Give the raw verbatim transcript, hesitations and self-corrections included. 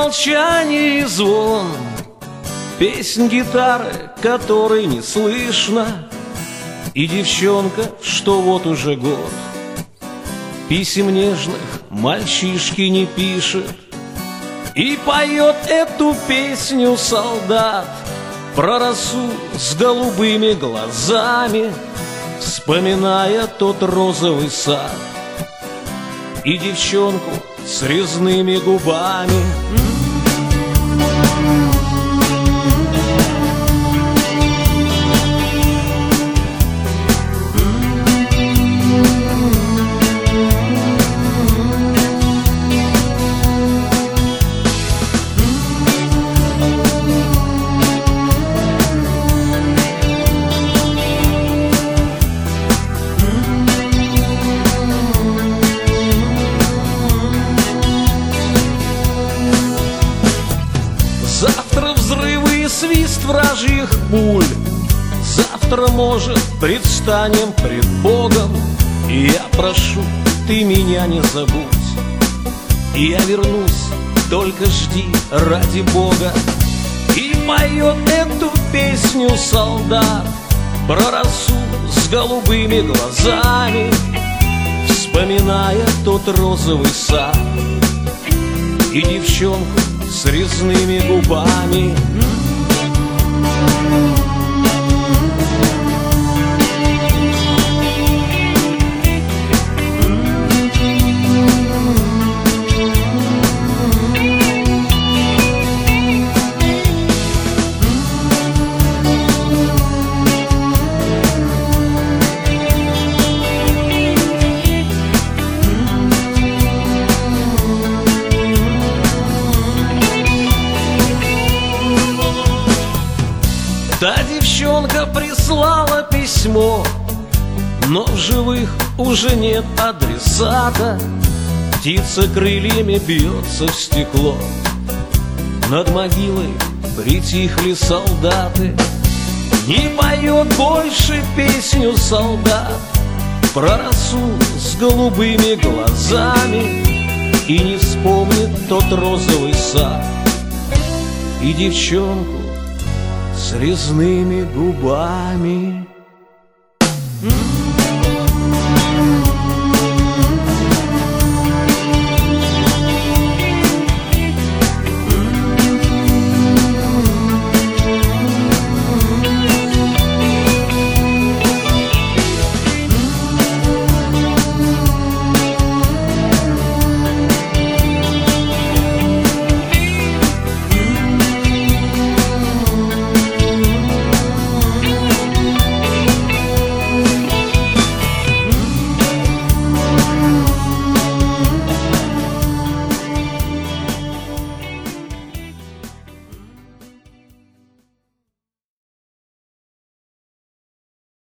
молчании звон, песнь гитары, которой не слышно, и девчонка, что вот уже год писем нежных мальчишки не пишет, и поет эту песню солдат про росу с голубыми глазами, вспоминая тот розовый сад и девчонку с резными губами. Завтра взрывы и свист вражьих пуль, завтра, может, предстанем пред Богом, и я прошу, ты меня не забудь, и я вернусь, только жди ради Бога. И поет эту песню солдат про росу с голубыми глазами, вспоминая тот розовый сад и девчонку с резными губами. Та девчонка прислала письмо, но в живых уже нет адресата. Птица крыльями бьется в стекло, над могилой притихли солдаты. Не поет больше песню солдат про росу с голубыми глазами, и не вспомнит тот розовый сад и девчонку с резными губами.